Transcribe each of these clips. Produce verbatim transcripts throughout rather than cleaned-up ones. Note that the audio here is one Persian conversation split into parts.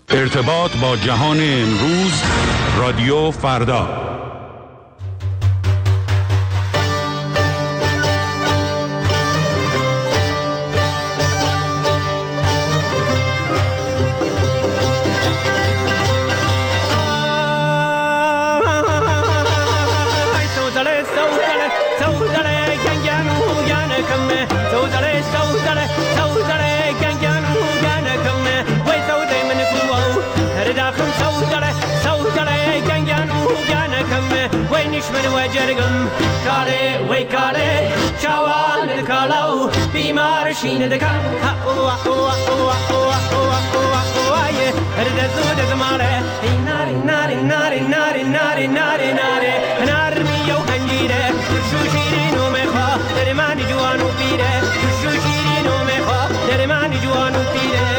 ارتباط با جهان امروز، رادیو فردا. من وجرگم کاره وی کاره چوان کلاو بیمار شین دکان او او او او او او یه هرد زود زماره ناری ناری ناری ناری ناری ناری ناری نار میو هنجیره شو شیرینو میخوا در من جوانو پیره شو شیرینو میخوا در من جوانو پیره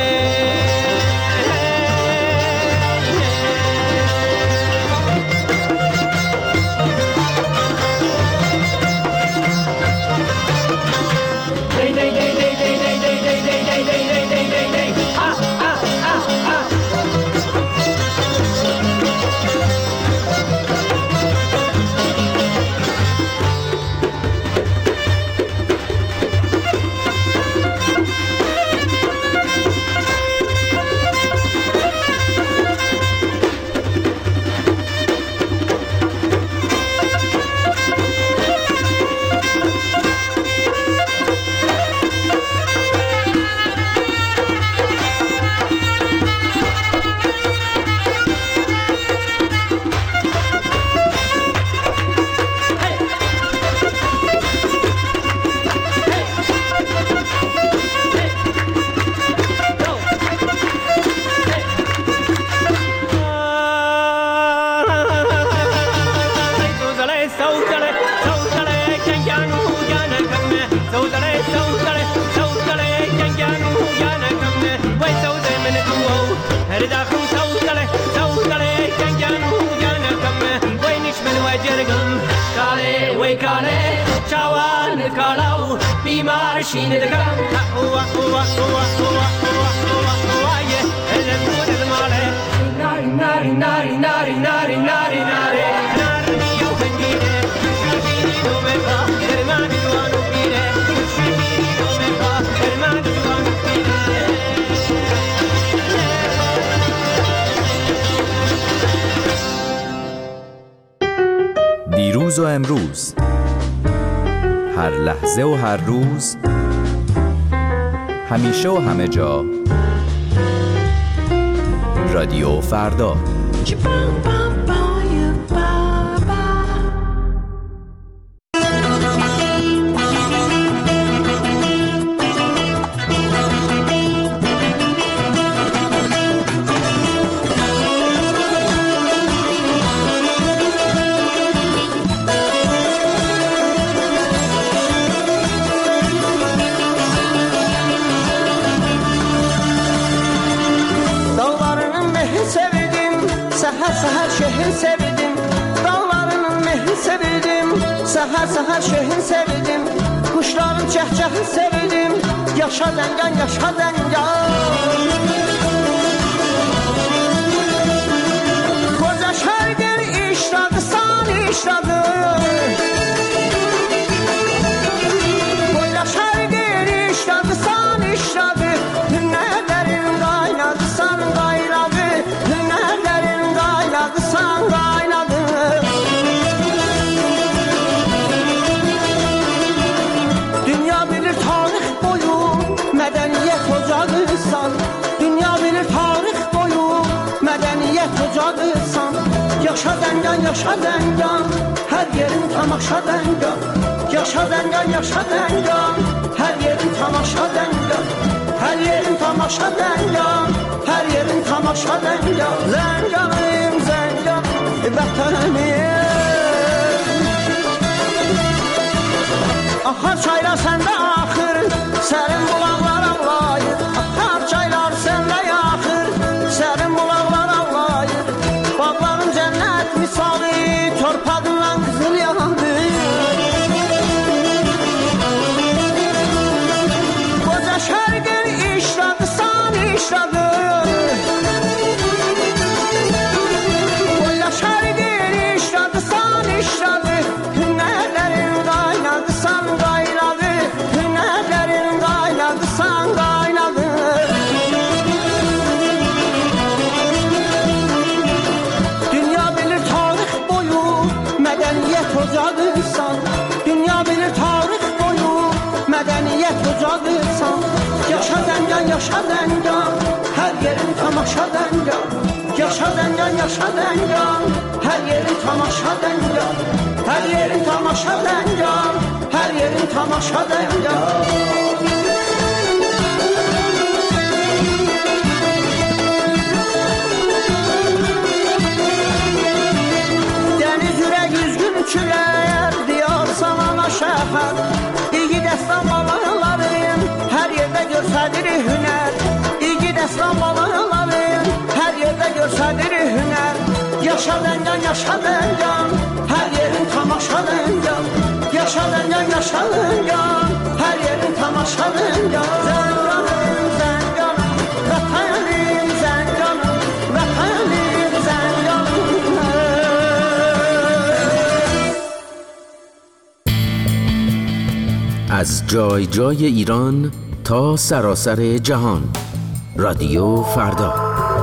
بیمار شین دکان او او او او او یه هرد زود زماره ناری ناری ناری ناری ناری ناری ناری نار میو هنجیره شو شیرینو میخوا در من جوانو پیره شو شیرینو میخوا در من جوانو پیره دیروز و امروز، هر لحظه و هر روز، همیشه و همه جا، رادیو فردا. Səhər şehir sevdim, dağlarının mehri sevdim. Səhər səhər şehir sevdim, kuşların cəhcəhi sevdim. Yaşa dəngan, yaşa dəngan. Koca şərqin işradı, san işradı. Koca şərqin işradı, san işradı. Hünnərlərin qaynadı, san qaynadı. Hünnərlərin qaynadı, san qaynadı. Dünya bilir tarix boyu mədəniyyət ocağısan. Dünya bilir tarix boyu mədəniyyət ocağısan. Yaşa dəngan, yaşa dəngan, hər yerin tamaşa dəngan. Yaşa dəngan, yaşa dəngan, hər yerin tamaşa dəngan. Hər yerin tamaşa dəngan, hər yerin tamaşa dəngan. Zənganım, zəngan, vətənim. Ahar çaylar səndə axır, sərin bulaqlar ağlayır. Ahar çaylar səndə yaxır, sərin bulaqlar ağlayır. Bağların cənnət misali, torpağından qızıl yandı. Koca şərqin işradı, san işradı. yaşa Zəngan, hər yerin tamaşa Zəngan. Yaşa Zəngan, yaşa Zəngan, hər yerin tamaşa Zəngan. Hər yerin tamaşa Zəngan, hər yerin tamaşa Zəngan. Dəniz ürək üzgün çürəyər, diyar samana şəhər. İyi dəstan balarların, hər yerdə görsədir hünər. İyi dəstan balarların, hər yerdə görsədir hünər. Yaşa Zəngan, yaşa Zəngan, hər yerin tamaşa Zəngan. Yaşa Zəngan, yaşa Zəngan, hər yerin tamaşa Zəngan. Zənganım, Zənganım, vətənim Zənganım, vətənim Zənganım. از جای جای ایران تا سراسر جهان، رادیو فردا.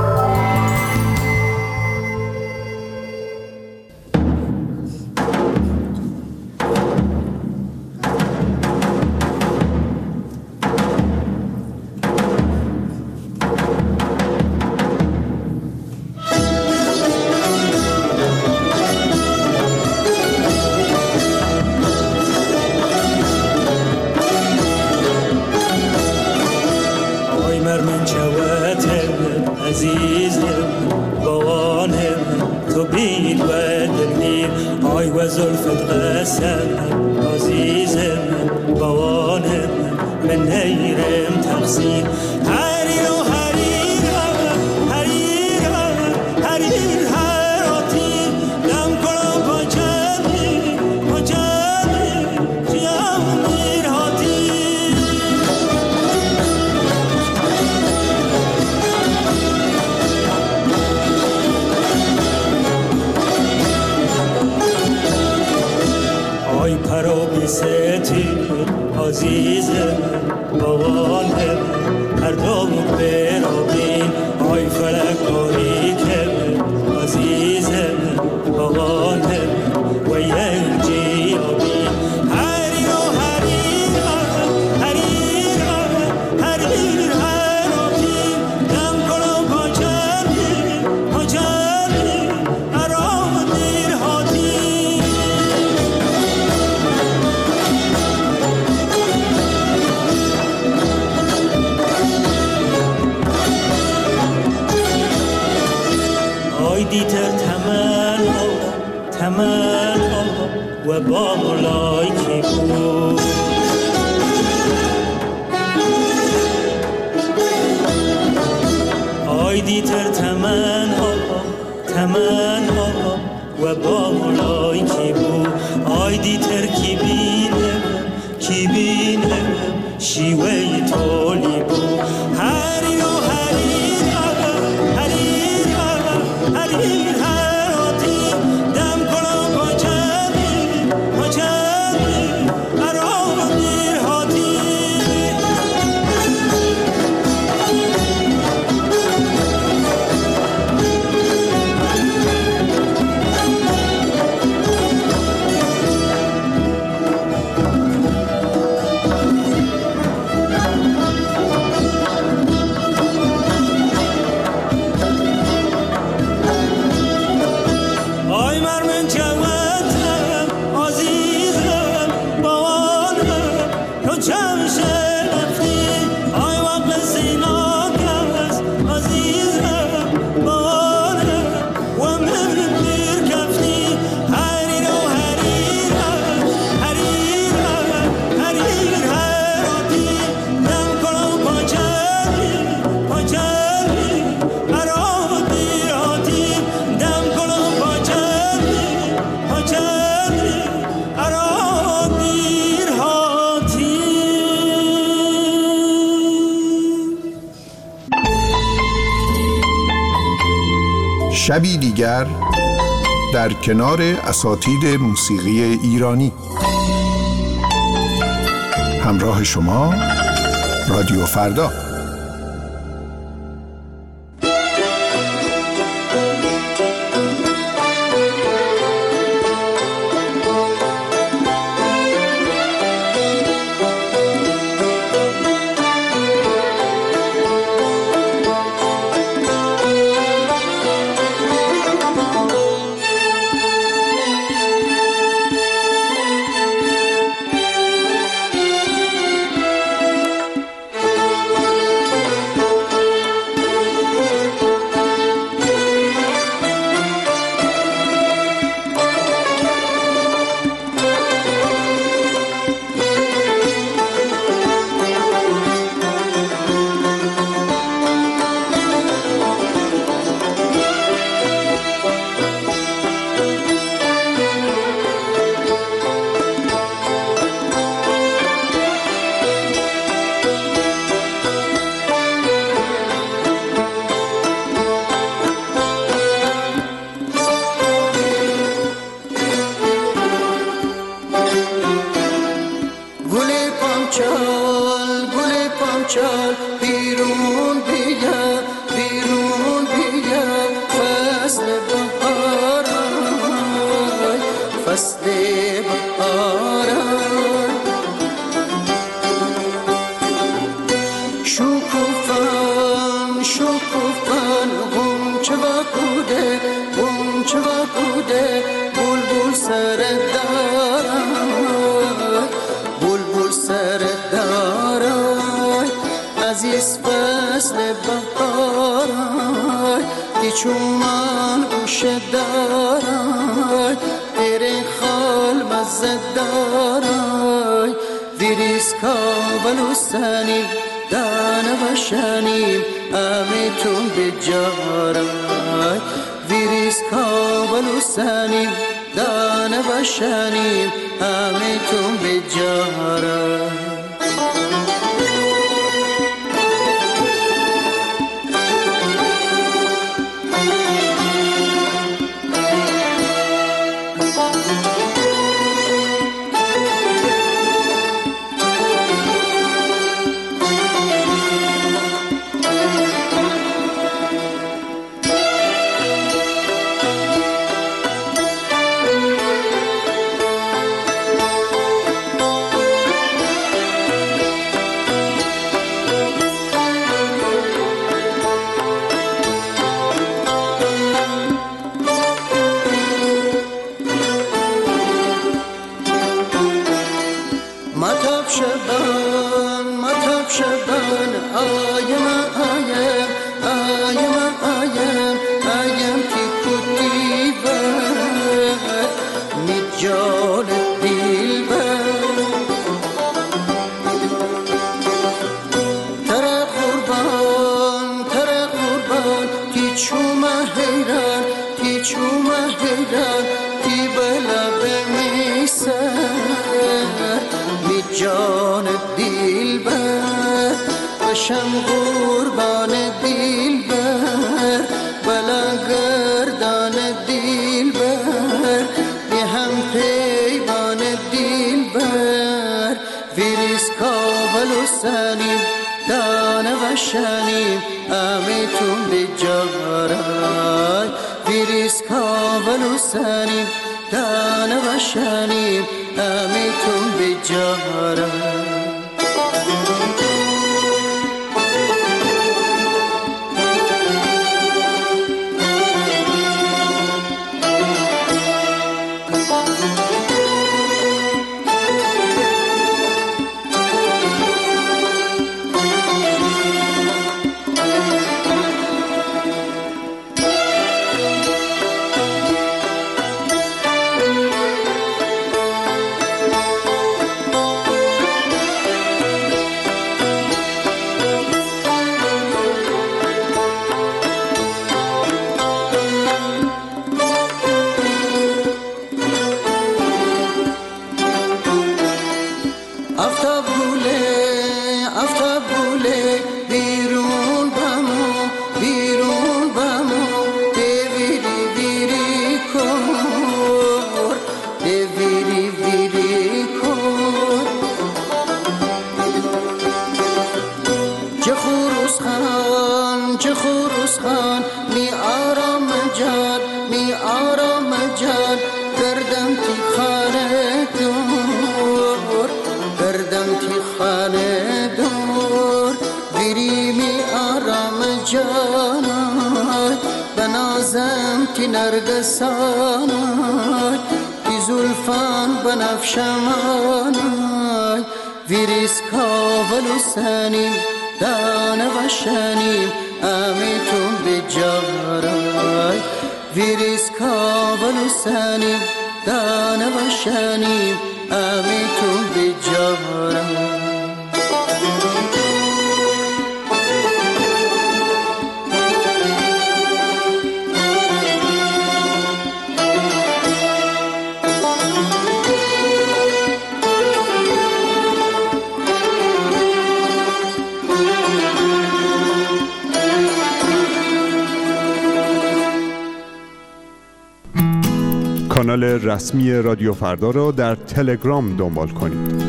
شبی دیگر در کنار اساتید موسیقی ایرانی. همراه شما رادیو فردا. شو گفتن غنچه و بوده غنچه و بوده بلبل سر دارای بلبل سر دارای عزیز فصل بهارای دی چومان گوش دارای تیره خال مزه دارای ویریز کابلو سنیم دانه بشنیم امیتون بجارای ویریز کابلو سنیم دانه بشنیم امیتون بجارای شم قربان دل بر بلا گردان دل بر به هم پیمان دل بر ویریز کابلو سنیم دانه و شنیم امیتون بجارای ویریز کابلو سنیم دانه و شنیم امیتون بجارای نرگسانای بی زلفان بنفشمانای ویریز کابلو سنیم دانه و شنیم امیتون بجارای ویریز کابلو سنیم دانه و شنیم امیتون بجارای کانال رسمی رادیو فردا را در تلگرام دنبال کنید.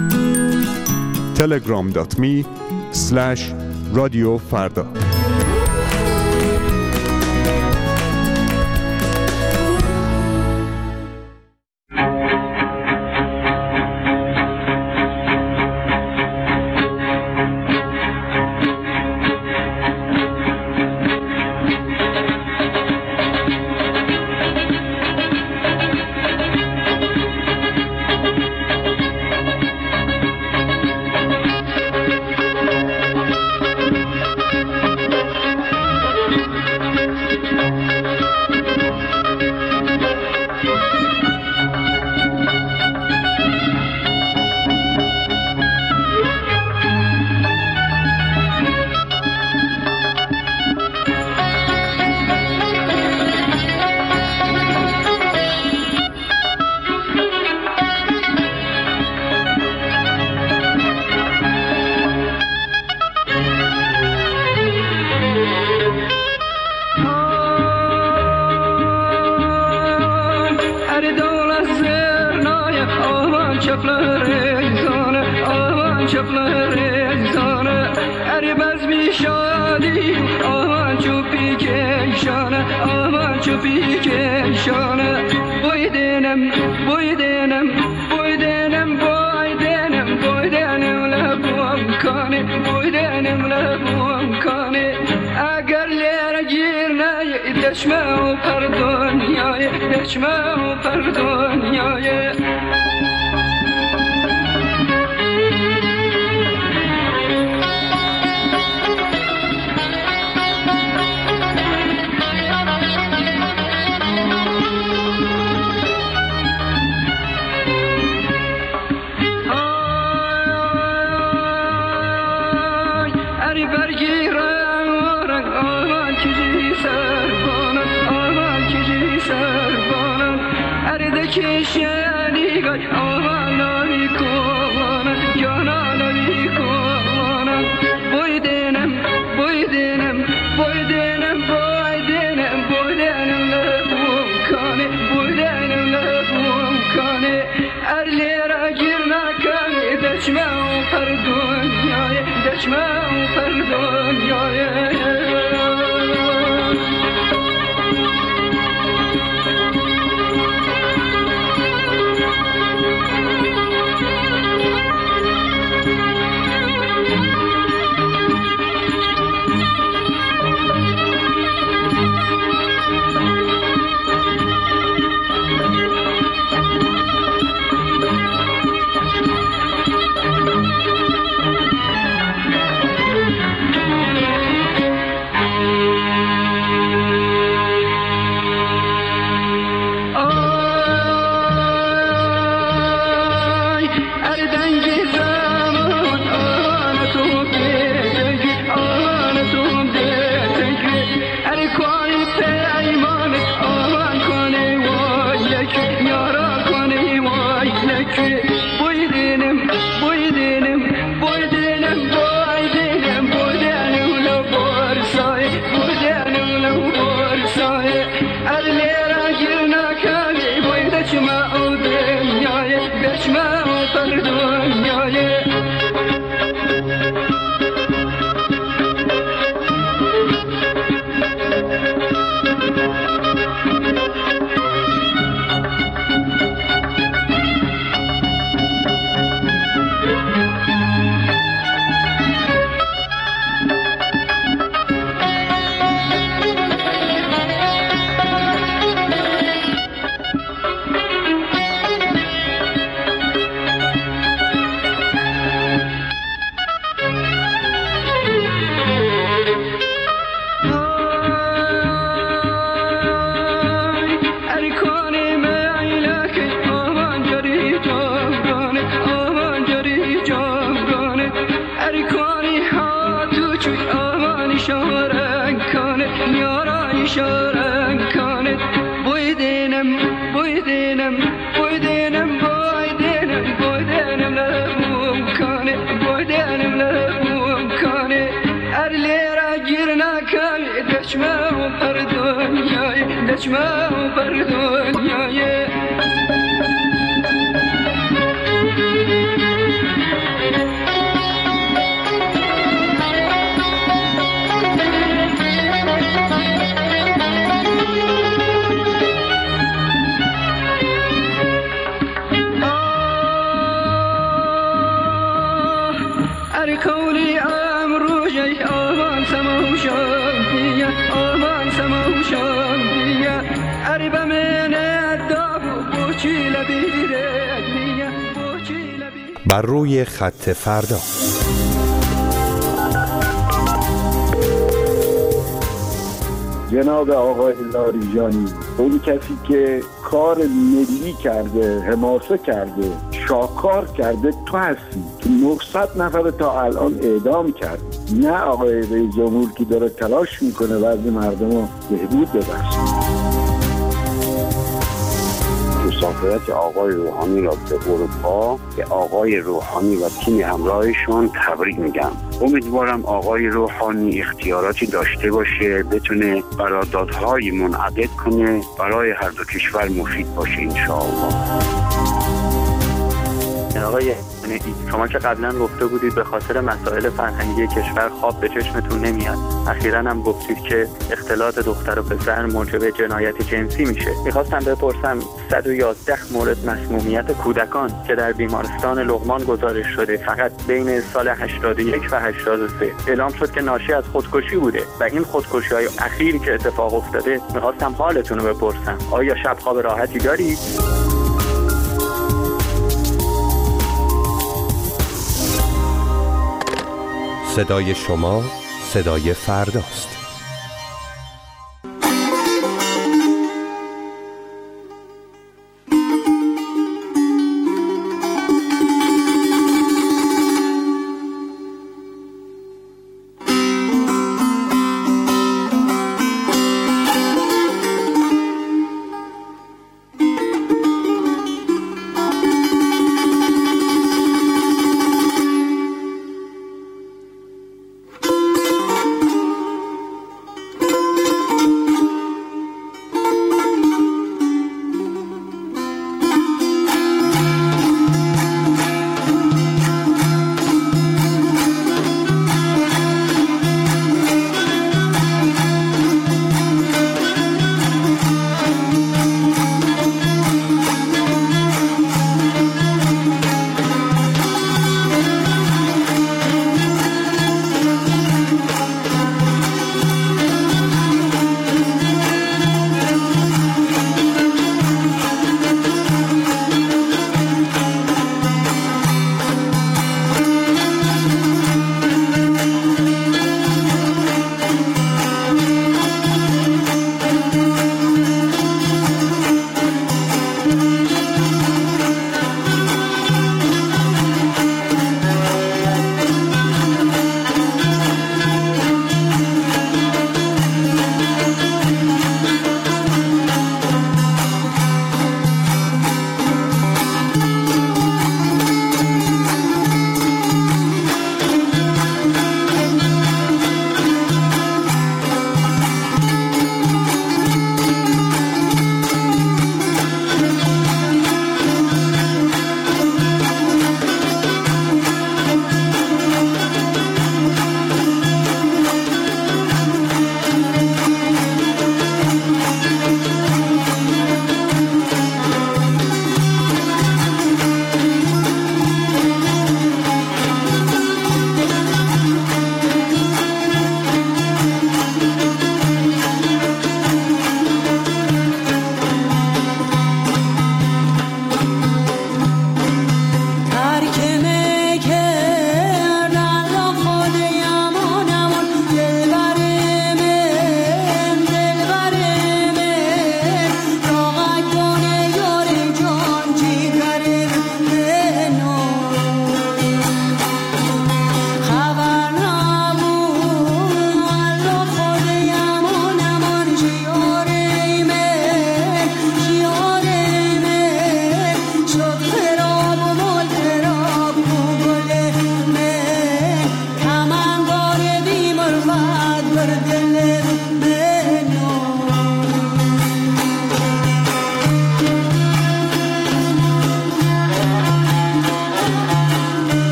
تلگرام دات می اسلش رادیو فردا. çöpleri zana, aman çöpleri zana. Erbez bir şadi, aman çöpü keşana, aman çöpü keşana. Boy denem, boy denem, boy denem, boy denem, boy denem la buam kane, boy denem la buam kane. Eğer lere girne, deşme o pardon ya, deşme o pardon ya. Kişeni gay ağlavi kovana, yanavi kovana. Boy denem, boy denem, boy denem, boy denem, boy denem la buam kane, boy denem la buam kane. Erlere girme kane, deçme o pardon ya, deçme o pardon ya. بر روی خط فردا. جناب آقای لاریجانی، اون کسی که کار ملی کرده، حماسه کرده، شاکار کرده تو هستی که نهصد نفر تا الان اعدام کرد. نه آقای رئیس جمهور که داره تلاش میکنه وضع مردم رو بهبود ببخشه. مسافرت آقای روحانی را به اروپا به آقای روحانی و تیم همراهشون تبریک میگم. امیدوارم آقای روحانی اختیاراتی داشته باشه، بتونه قراردادهای منعقد کنه، برای هر دو کشور مفید باشه انشاءالله. آقای شما که قبلا گفته بودید به خاطر مسائل فرهنگی کشور خواب به چشمتون نمیاد، اخیراً هم گفتید که اختلاط دختر و پسر موجب جنایت جنسی میشه. میخواستم بپرسم صد و یازده مورد مسمومیت کودکان که در بیمارستان لقمان گزارش شده فقط بین سال هشتاد و یک و هشتاد و سه اعلام شد که ناشی از خودکشی بوده و این خودکشی‌های اخیری که اتفاق افتاده میخواستم حالتون رو بپرسم. آیا شب خواب راحتی دارید؟ صدای شما صدای فرداست.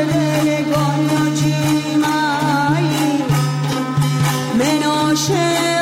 شد